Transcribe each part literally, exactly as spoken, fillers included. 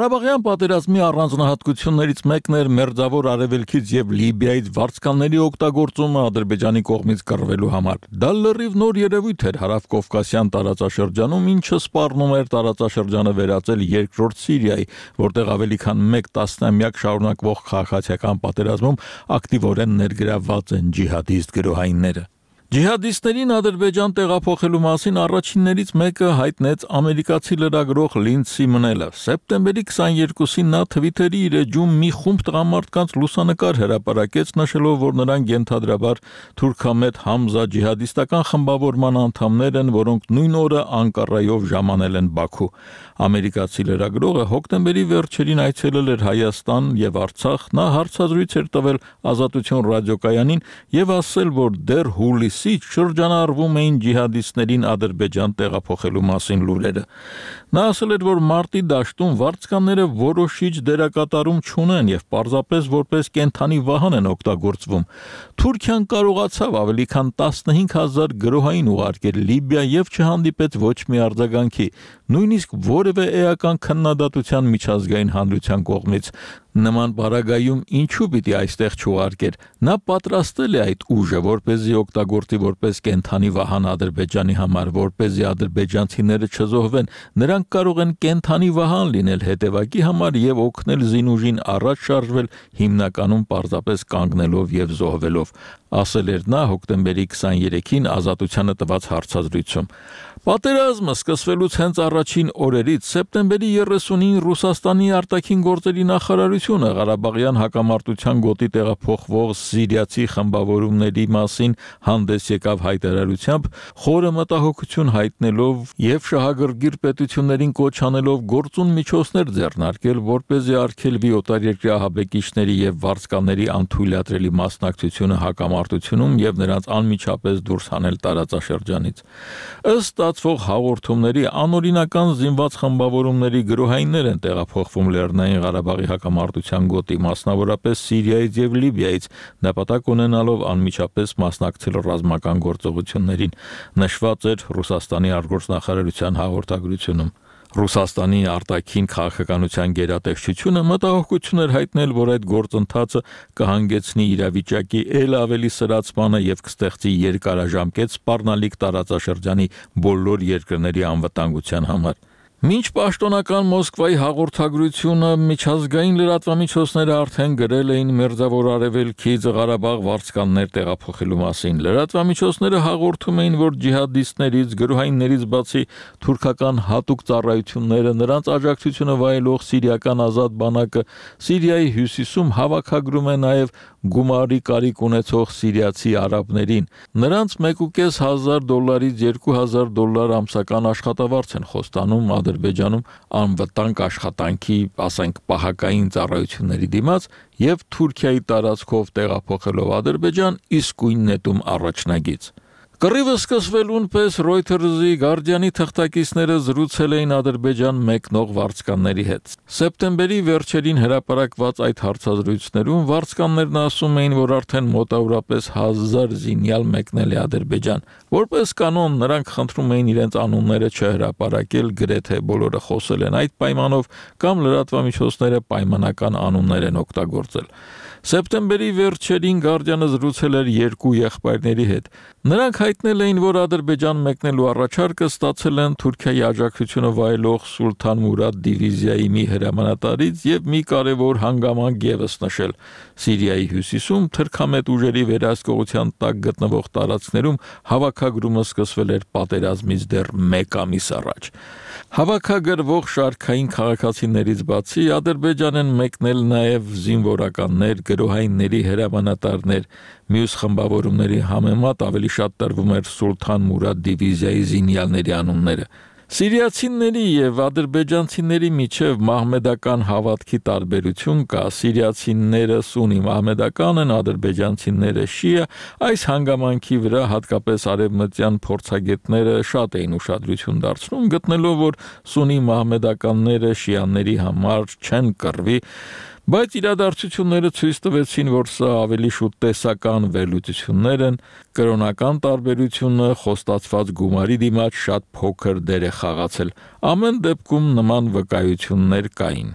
Ղարաբաղյան պատերազմի առանձնահատկություններից մեկն էր Մերձավոր Արևելքից եւ Լիբիայից վարձկանների օգտագործումը Ադրբեջանի կողմից կռվելու համար։ Դա լրիվ նոր երևույթ էր հարավկովկասյան տարածաշրջանում, ինչը սպառնում էր տարածաշրջանը վերածել երկրորդ Սիրիայի, որտեղ ավելի քան մեկ տասնամյակ շարունակվող քաղաքացիական պատերազմում ակտիվորեն ներգրավված են ջիհադիստ գրոհայինները։ Ջիհադիստներին Ադրբեջան տեղափոխելու մասին առաջիններից մեկը հայտնեց ամերիկացի լրագրող Լինդսի Մնելը։ Սեպտեմբերի քսաներկուսին նա Թվիթերի իր էջում մի խումբ տղամարդկանց լուսանկար հրապարակեց, նշելով, որ նրանք ենթադրաբար թուրքամետ Համզա ջիհադիստական խմբավորման անդամներ են, որոնք նույն օրը Անկարայով ժամանել են Բաքու։ Ամերիկացի լրագրողը հոկտեմբերի վերջերին այցելել էր Հայաստան եւ Արցախ, նա հարցազրույց էր տվել Ազատություն ռադիոկայանին եւ ասել, որ դեռ հուլիսից շրջանառվում էին ջիհադիստներին Ադրբեջան տեղափոխելու մասին լուրերը։ Նա ասել էր, որ մարտի դաշտում վարձկանները որոշիչ դերակատարում չունեն եւ պարզապես որպես կենթանի վահան են օգտագործվում։ Թուրքիան կարողացավ ավելի քան տասնհինգ հազար գրոհային ուղարկել Լիբիա եւ չհանդիպեց ոչ մի արձագանքի, նույնիսկ որևէ էական քննադատության միջազգային հանրության կողմից։ Նման բարագայում ինչու պիտի այստեղ չուղարկեր։ Նա պատրաստել է այդ ուժը, որպեսզի օգտագործի որպես կենթանի վահան Ադրբեջանի համար, որպեսզի ադրբեջանցիները չզոհվեն։ Նրանք կարող են կենթանի վահան լինել հետևակի համար եւ օգնել զինուժին առաջ շարժվել, հիմնականում պարզապես կանգնելով եւ զոհվելով, ասել էր նա հոկտեմբերի քսաներեքին Ազատությանը տված հարցազրույցում։ Պատերազմը սկսվելուց հենց առաջին օրերից սեպտեմբերի երեսունին Ռուսաստանի արտաքին գործերի նախարարությունը Ղարաբաղյան հակամարտության գոտի տեղափոխվող սիրիացի խմբավորումների մասին հանդես եկավ հայտարարությամբ, խորը մտահոգություն հայտնելով եւ շահագրգիռ պետություններին կոչ անելով գործուն միջոցներ ձեռնարկել, որպեսզի արգելվի օտարերկրյա ահաբեկիչների եւ վարձկանների անթույլատրելի մասնակցությունը հակամարտությունում եւ նրանց անմիջապես դուրս հանել տարածաշրջանից։ Ըստ ստացվող հաղորդումների անօրինական զինված խմբավորումների գրոհայիններ են տեղափոխվում Լեռնային Ղարաբաղի հակամարտության գոտի, մասնավորապես Սիրիայից եւ Լիբիայից, նպատակ ունենալով անմիջապես մասնակցել ռազմական գործողություններին, նշված էր Ռուսաստանի արտգործնախարարության հաղորդագրությունում։ Ռուսաստանի արտաքին քաղաքականության գերատեսչությունը մտահոգություն էր հայտնել, որ այդ գործընթացը կհանգեցնի իրավիճակի ել ավելի սրացմանը եւ կստեղծի երկարաժամկետ սպառնալիք տարածաշրջանի բոլոր երկրների անվտանգության համար։ Մինչ պաշտոնական Մոսկվայի հաղորդագրությունը միջազգային լրատվամիջոցները արդեն գրել էին Մերձավոր Արևելքից Ղարաբաղ վարձկաններ տեղափոխելու մասին, լրատվամիջոցները հաղորդում էին, որ ջիհադիստներից, գրոհայիններից բացի թուրքական հատուկ ծառայությունները, նրանց աջակցությունը վայելող սիրիական ազատ բանակը Սիրիայի հյուսիսում հավաքագրում է նաև գումարի կարիք ունեցող սիրիացի արաբներին։ Նրանց մեկուկես հազար դոլարից երկու հազար դոլար ամսական աշխատավարձ են խոստանում Ադրբեջանում անվտանգ աշխատանքի, ասենք, պահակային ծառայությունների դիմաց եւ Թուրքիայի տարածքով տեղափոխելով Ադրբեջան իսկույն նետում առաջնագիծ։ Կռիվը սկսվելուն պես Reuters-ի Guardian-ի թղթակիցները զրուցել էին Ադրբեջան մեկնող վարձկանների հետ։ Սեպտեմբերի վերջերին հրապարակված այդ հարցազրույցներում վարձկաններն ասում էին, որ արդեն մոտավորապես հազար զինյալ մեկնել է Ադրբեջան։ Որպես կանոն նրանք խնդրում էին իրենց անունները չհրապարակել, գրեթե բոլորը խոսել են այդ պայմանով կամ լրատվամիջոցները պայմանական անուններ են օգտագործել։ Սեպտեմբերի վերջերին Guardian-ը զրուցել էր երկու եղբայրների հետ։ Նրանք հայտնել էին, որ Ադրբեջան մեկնելու առաջարկը ստացել են Թուրքիայի աջակցությունը վայելող Սուլթան Մուրադ դիվիզիայի մի հրամանատարից եւ մի կարևոր հանգամանք եւս նշել։ Սիրիայի հյուսիսում թրքամետ ուժերի վերահսկողության տակ գտնվող տարածքներում հավաքագրումը սկսվել էր պատերազմից դեռ մեկ ամիս առաջ։ Հավաքագրվող շարքային քաղաքացիներից բացի Ադրբեջան են մեկնել նաև զինվորականներ, գրոհայինների հրամանատարներ, մյուս խմբավորումների համեմատ ավելի շատ տրվում էր Սուլթան Մուրադ դիվիզիայի զինյալների անունները։ Սիրիացիների եւ ադրբեջանցիների միջև մահմեդական հավատքի տարբերություն կա։ Սիրիացիները սունի մահմեդական են, ադրբեջանցիները շիա։ Այս հանգամանքի վրա հատկապես արևմտյան փորձագետները շատ էին ուշադրություն դարձնում, գտնելով, որ սունի մահմեդականները շիաների համար չեն կռվի, բայց իրադարձությունները ցույց տվեցին, որ սա ավելի շուտ տեսական վերլուծություններ են, կրոնական տարբերությունը խոստացված գումարի դիմաց շատ փոքր դեր է խաղացել։ Ամեն դեպքում նման վկայություններ կային։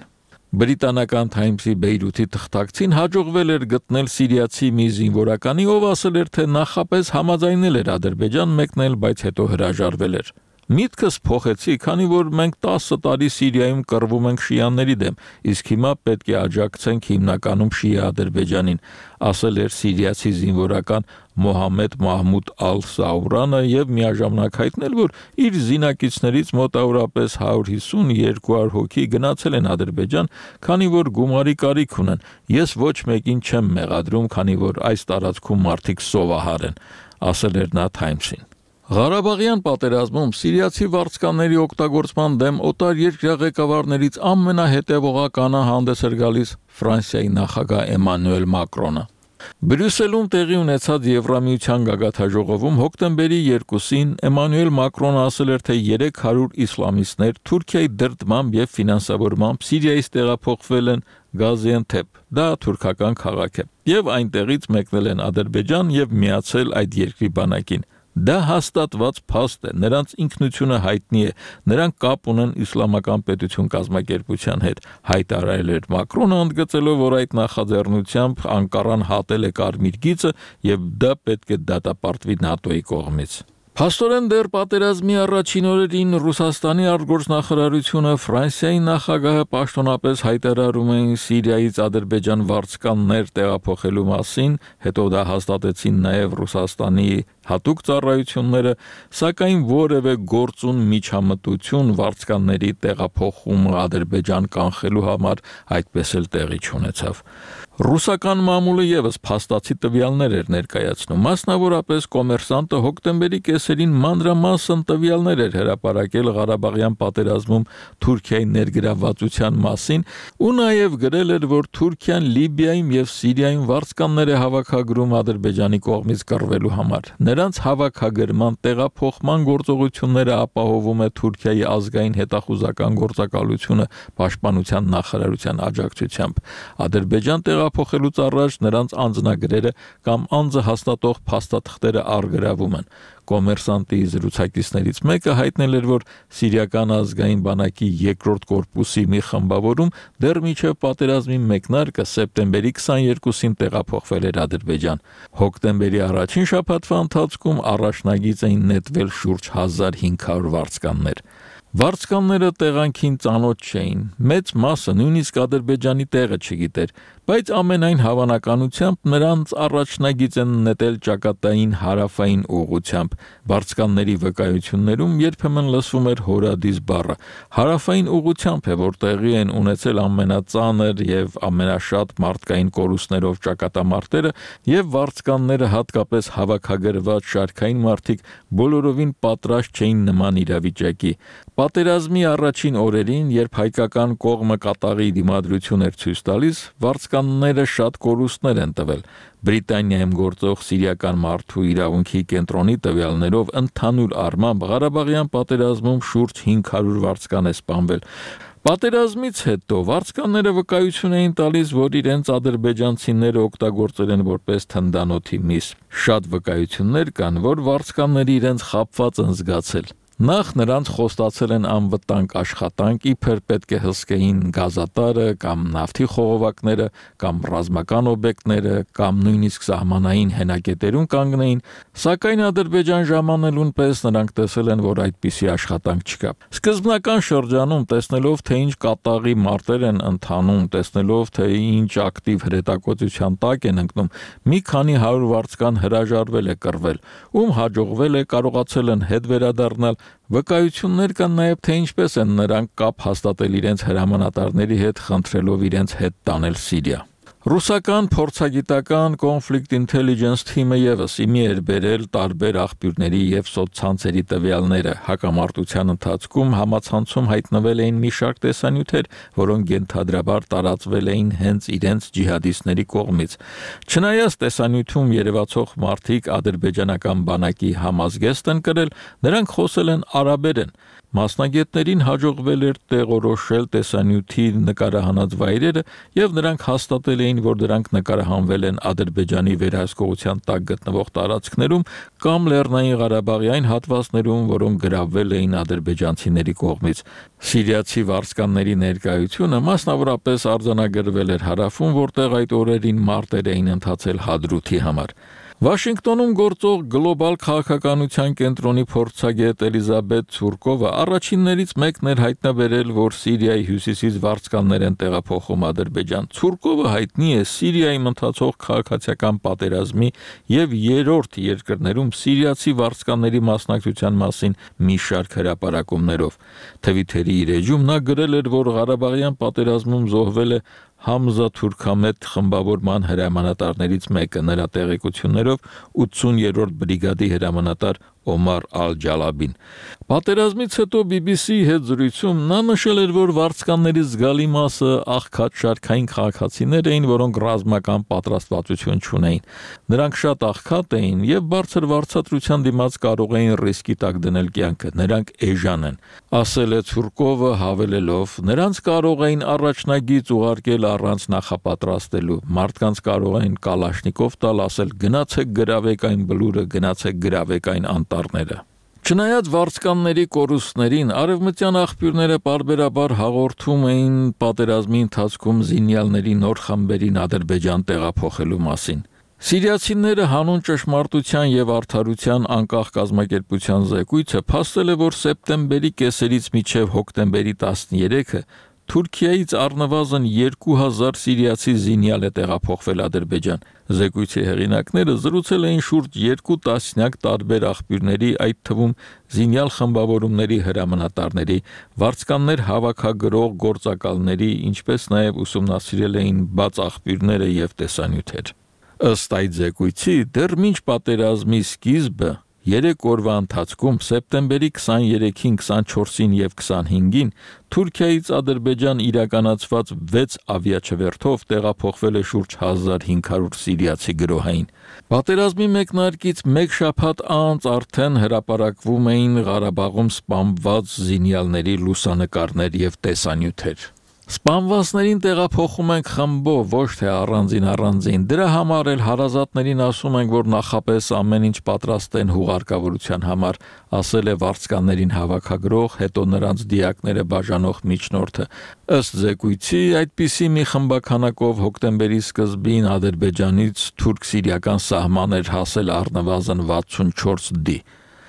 Բրիտանական Times-ի Բեյրութի թղթակցին հաջողվել էր գտնել սիրիացի մի զինվորականի, ով ասել էր, թե նախապես համաձայնել էր Ադրբեջան մեկնել, բայց հետո հրաժարվել էր։ Միտքս փոխեցի, քանի որ մենք տասը տարի Սիրիայում կռվում ենք շիաների դեմ, իսկ հիմա պետք է աջակցենք հիմնականում շիա Ադրբեջանին, ասել էր սիրիացի զինվորական Մոհամմեդ Մահմուդ Ալ-Սաուրանը եւ միաժամանակ հայտնել, որ իր զինակիցներից մոտավորապես հարյուր հիսուն երկու հարյուր հոգի գնացել են Ադրբեջան, քանի որ գումարի կարիք ունեն։ Ես ոչ մեկին չեմ մեղադրում, քանի որ այս տարածքում մարդիկ սովահար են, ասել էր նա Times-ին։ Ղարաբաղյան պատերազմում սիրիացի վարձկանների օգտագործման դեմ օտարերկրյա ղեկավարներից ամենահետևողականը հանդես էր գալիս Ֆրանսիայի նախագահ Էմանուել Մակրոնը։ Բրյուսելում տեղի ունեցած Եվրամիության գագաթնաժողովում հոկտեմբերի երկուսին Էմանուել Մակրոնը ասել էր, թե երեք հարյուր իսլամիստներ Թուրքիայի դրդմամբ եւ ֆինանսավորմամբ Սիրիայից տեղափոխվել են Գազիանթեփ, դա թուրքական քաղաք է, եւ այնտեղից մեկնել են Ադրբեջան եւ միացել այդ երկրի բանակին։ Դա հաստատված փաստ է, նրանց ինքնությունը հայտնի է, նրանք կապ ունեն իսլամական պետություն կազմակերպության հետ, հայտարարել էր Մակրոնը, ընդգծելով, որ այդ նախաձեռնությամբ Անկարան հատել է կարմիր գիծը եւ դա պետք է դատապարտվի ՆԱՏՕ-ի կողմից։ Փաստորեն դեռ պատերազմի առաջին օրերին Ռուսաստանի արտգործնախարարությունը Ֆրանսիայի նախագահը պաշտոնապես հայտարարում էին Սիրիայից Ադրբեջան վարձկաններ տեղափոխելու մասին, հետո դա հաստատեցին նաև Ռուսաստանի հատուկ ծառայությունները, սակայն որևէ գործուն միջամտություն վարձկանների տեղափոխումը Ադրբեջան կանխելու համար այդպես էլ տեղի չունեցավ։ Ռուսական մամուլը եւս փաստացի տվյալներ էր ներկայացնում, մասնավորապես Կոմերսանտը հոկտեմբերի կեսերին մանրամասն տվյալներ էր հրապարակել Ղարաբաղյան պատերազմում Թուրքիայի ներգրավվածության մասին ու նաեւ գրել էր, որ Թուրքիան Լիբիայում եւ Սիրիայում վարձկաններ է հավաքագրում Ադրբեջանի կողմից կռվելու համար։ Նրանց հավաքագրման տեղափոխման գործողությունները ապահովում է Թուրքիայի ազգային հետախուզական գործակալությունը պաշտպանության նախարարության աջակցությամբ։ Ադրբեջան տեղափոխելուց առաջ նրանց անձնագրերը կամ անձը հաստատող փաստաթղթերը առգրավում են։ Կոմերսանտի զրուցակիցներից մեկը հայտնել էր, որ Սիրիական ազգային բանակի երկրորդ կորպուսի մի խմբավորում դեռ մինչև պատերազմի մեկնարկը սեպտեմբերի քսաներկուսին տեղափոխվել էր Ադրբեջան։ Հոկտեմբերի առաջին շաբաթվա ընթացքում առաջնագիծ էին նետվել շուրջ հազար հինգ հարյուր վարձկաններ։ Վարձկանները տեղանքին ծանոթ չէին, մեծ մասը նույնիսկ Ադրբեջանի տեղը չգիտեր, բայց ամենայն հավանականությամբ նրանց առաջնագիծ են նետել ճակատային հարավային ուղղությամբ։ Վարձկանների վկայություններում երբեմն լսվում էր հորադիս բառը։ Հարավային ուղղությամբ է, որ տեղի են ունեցել ամենածանր եւ ամենաշատ մարդկային կորուստներով ճակատամարտերը, եւ վարձկանները հատկապես հավաքագրված շարքային մարդիկ բոլորովին պատրաստ չէին նման իրավիճակի։ Պատերազմի առաջին օրերին, երբ հայկական կողմը կատաղի դիմադրություն էր ցույց տալիս, վարձկանները շատ կորուստներ են տվել։ Բրիտանիայում գործող Սիրիական մարդու իրավունքի կենտրոնի տվյալներով ընդհանուր առմամբ Ղարաբաղյան պատերազմում շուրջ հինգ հարյուր վարձկան է սպանվել։ Պատերազմից հետո վարձկանները վկայություն էին տալիս, որ իրենց ադրբեջանցիները օգտագործել են որպես թնդանոթի միս։ Շատ վկայություններ կան, որ վարձկանները իրենց խաբված են զգացել։ Նախ նրանց խոստացել են անվտանգ աշխատանք, իբր պետք է հսկեին գազատարը կամ նավթի խողովակները կամ ռազմական օբյեկտները կամ նույնիսկ սահմանային հենակետերում կանգնեին, սակայն Ադրբեջան ժամանելուն պես նրանք տեսել են, որ այդպիսի աշխատանք չկա։ Սկզբնական շրջանում տեսնելով, թե ինչ կատաղի մարտեր են ընթանում, տեսնելով, թե ինչ ակտիվ հրետակոծության տակ են ընկնում, մի քանի հարյուր վարձկան հրաժարվել է կռվել, ում հաջողվել է կարողացել են հետ վերադառնալ։ Վկայություններ կան նաև, թե ինչպես են նրանք կապ հաստատել իրենց հրամանատարների հետ, խնդրելով իրենց հետ տանել Սիրիա։ Ռուսական փորձագիտական Conflict Intelligence թիմը եւս իմի էր բերել տարբեր աղբյուրների եւ սոցցանցերի տվյալները։ Հակամարտության ընթացքում համացանցում հայտնվել էին մի շարք տեսանյութեր, որոնք ենթադրաբար տարածվել էին հենց իրենց ջիհադիստների կողմից։ Չնայած տեսանյութում երևացող մարդիկ ադրբեջանական բանակի համազգեստ են կրել, նրանք խոսել են արաբերեն։ Մասնագետներին հաջողվել էր տեղորոշել տեսանյութի նկարահանած վայրերը եւ նրանք հաստատել էին, որ դրանք նկարահանվել են Ադրբեջանի վերահսկողության տակ գտնվող տարածքներում կամ Լեռնային Ղարաբաղի այն հատվածներում, որոնք գրավվել էին ադրբեջանցիների կողմից։ Սիրիացի վարձկանների ներկայությունը մասնավորապես արձանագրվել էր հարավում, որտեղ այդ օրերին մարտեր էին ընթացել Հադրութի համար։ Վաշինգտոնում գործող գլոբալ քաղաքականության կենտրոնի փորձագետ Էլիզաբեթ Ցուրկովը առաջիններից մեկն էր հայտնաբերել, որ Սիրիայի հյուսիսից վարձկաններ են տեղափոխում Ադրբեջան։ Ցուրկովը հայտնի է Սիրիայում ընթացող քաղաքացիական պատերազմի եւ երրորդ երկրներում սիրիացի վարձկանների մասնակցության մասին մի շարք հրապարակումներով։ Թվիթերի իր էջում նա գրել էր, որ Ղարաբաղյան պատերազմում զոհվել է Համզա Թուրքամետ խմբավորման հրամանատարներից մեկը, նրա տեղեկություններով ութսուներորդ բրիգադի հրամանատար Օմար Ալ-Ջալաբին։ Պատերազմից հետո բի բի սի-ի հետ զրույցում նա նշել էր, որ վարձկանների զգալի մասը աղքատ շարքային քաղաքացիներ էին, որոնք ռազմական պատրաստվածություն չունեին։ Նրանք շատ աղքատ էին եւ բարձր վարձատրության դիմաց կարող էին ռիսկի տակ դնել կյանքը։ Նրանք էժան են, ասել է Ցուրկովը հավելելով. նրանց կարող էին առաջնագիծ ուղարկել առանց նախապատրաստելու, մարդկանց կարող էին կալաշնիկով տալ, ասել գնացեք գրավեք այն բլուրը, գնացեք գրավեք այն անտառները։ Չնայած վարձկանների կորուստներին, արևմտյան աղբյուրները պարբերաբար հաղորդում էին պատերազմի ընթացքում զինյալների նոր խմբերին Ադրբեջան տեղափոխելու մասին։ Սիրիացիները հանուն ճշմարտության եւ արդարության անկախ կազմակերպության զեկույցը փաստել է, որ սեպտեմբերի կեսերից մինչեւ հոկտեմբերի տասներեքը Թուրքիայից առնվազն երկու հազար սիրիացի զինյալ է տեղափոխվել Ադրբեջան։ Զեկույցի հեղինակները զրուցել էին շուրջ երկու տասնյակ տարբեր աղբյուրների, այդ թվում զինյալ խմբավորումների հրամանատարների, վարձկաններ հավաքագրող գործակալների, ինչպես նաև ուսումնասիրել էին բաց աղբյուրները եւ տեսանյութեր։ Ըստ այդ զեկույցի, դեռ մինչ պատերազմի սկիզբը երեք օրվա ընթացքում սեպտեմբերի քսաներեքին, քսանչորսին եւ քսանհինգին Թուրքիայից Ադրբեջան իրականացված վեց ավիաչվերթով տեղափոխվել է շուրջ հազար հինգ հարյուր սիրիացի գրոհային։ Պատերազմի մեկնարկից մեկ շաբաթ անց արդեն հրապարակվում էին Ղարաբաղում սպանված զինյալների լուսանկարներ եւ տեսանյութեր։ Սպանվածներին տեղափոխում ենք խմբով, ոչ թե առանձին առանձին։ Դրա համար էլ հարազատներին ասում ենք, որ նախապես ամեն ինչ պատրաստ են հուղարկավորության համար, ասել է վարձկաններին հավաքագրող, հետո նրանց դիակները բաժանող միջնորդը։ Ըստ զեկույցի, այդպիսի մի խմբականակով հոկտեմբերի սկզբին Ադրբեջանից թուրք-սիրիական սահման էր հասել առնվազն վաթսունչորս դի։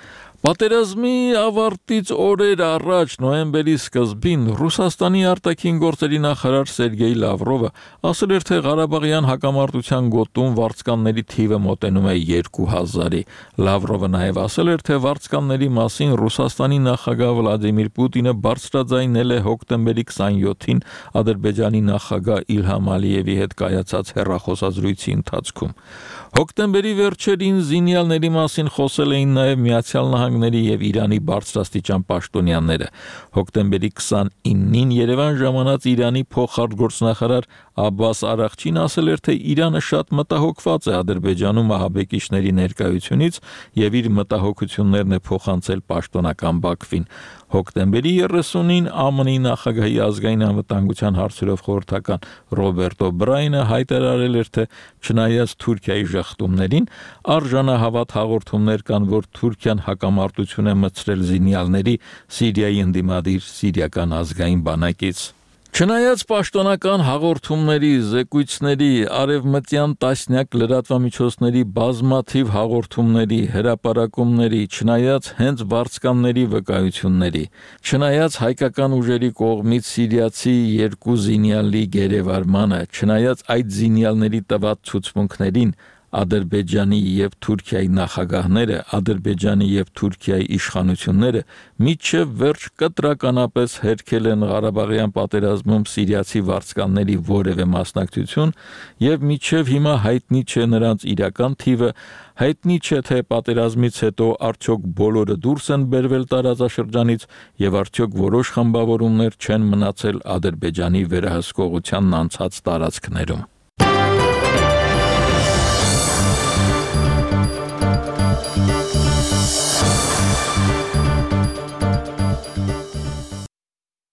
Պատերազմի ավարտից օրեր առաջ նոյեմբերի սկզբին Ռուսաստանի արտաքին գործերի նախարար Սերգեյ Լավրովը ասել էր, թե Ղարաբաղյան հակամարտության գոտում վարձկանների թիվը մոտենում է երկու հազարի։ Լավրովը նաև ասել էր, թե վարձկանների մասին Ռուսաստանի նախագահ Վլադիմիր Պուտինը բարձրաձայնել է հոկտեմբերի քսաներկուին Ադրբեջանի նախագահ Իլհամ Ալիևի հետ կայացած հեռախոսազրույցի ընթացքում։ Հոկտեմբերի վերջերին զինյալների մասին խոսել էին նաև Միացյալ Նահանգների եւ Իրանի բարձրաստիճան պաշտոնյաները։ Հոկտեմբերի քսանինին Երևան ժամանած Իրանի փոխարտգործնախարար Աբբաս Արաղչին ասել էր, թե Իրանը շատ մտահոգված է Ադրբեջանում ահաբեկիչների ներկայությունից եւ իր մտահոգություններն է փոխանցել պաշտոնական Բաքվին։ Հոկտեմբերի երեսունին ԱՄՆ ԱՄՆ-ի նախագահի ազգային անվտանգության հարցերով խորհրդական Ռոբերտ Օբրայնը հայտարարել էր, թե չնայած Թուրքիայի ժխտումներին, արժանահավատ հաղորդումներ կան, որ Թուրքիան հակամարտություն է մտցրել զինյալների Սիրիայի ընդդիմադիր սիրիական ազգային բանակից։ Չնայած պաշտոնական հաղորդումների, զեկույցների, արևմտյան տասնյակ լրատվամիջոցների բազմաթիվ հաղորդումների, հրապարակումների, չնայած հենց վարձկանների վկայությունների, չնայած հայկական ուժերի կողմից սիրիացի երկու զինյալի գերեվարմանը, չնայած այդ զինյալների տված ցուցմունքներին, Ադրբեջանի եւ Թուրքիայի նախագահները, Ադրբեջանի եւ Թուրքիայի իշխանությունները միջև վերջ կտրականապես հերքել են Ղարաբաղյան պատերազմում սիրիացի վարձկանների որևէ մասնակցություն եւ միջև հիմա հայտնի չէ նրանց իրական թիվը, հայտնի չէ թե պատերազմից հետո արդյոք բոլորը դուրս են բերվել տարածաշրջանից եւ արդյոք որոշ խմբավորումներ չեն մնացել Ադրբեջանի վերահսկողությանն անցած տարածքներում։